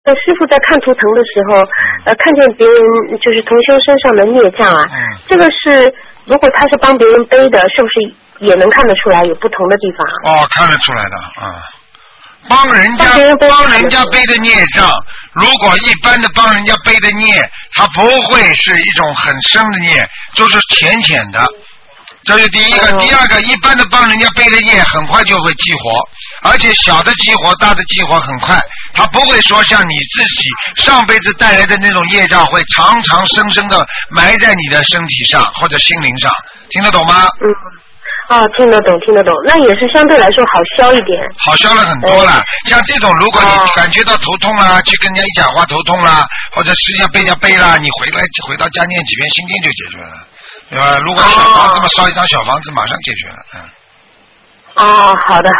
师傅在看图腾的时候，看见别人就是同修身上的孽障啊，这个是如果他是帮别人背的，是不是也能看得出来有不同的地方？ 哦，看得出来的啊。帮人家背的孽障，如果一般的帮人家背的孽，它不会是一种很深的孽，就是浅浅的。这是第一个。第二个，一般的帮人家背的孽很快就会激活，而且小的激活大的激活很快，它不会说像你自己上辈子带来的那种业障会长长生生的埋在你的身体上或者心灵上，听得懂吗？ 听得懂，那也是相对来说好消一点。好消了很多了。像这种，如果你感觉到头痛啦，去跟人家一讲话头痛啦，或者实际上被人家背啦，你回到家念几遍心经就解决了，对吧？如果小房子嘛，烧一张小房子马上解决了。 好的，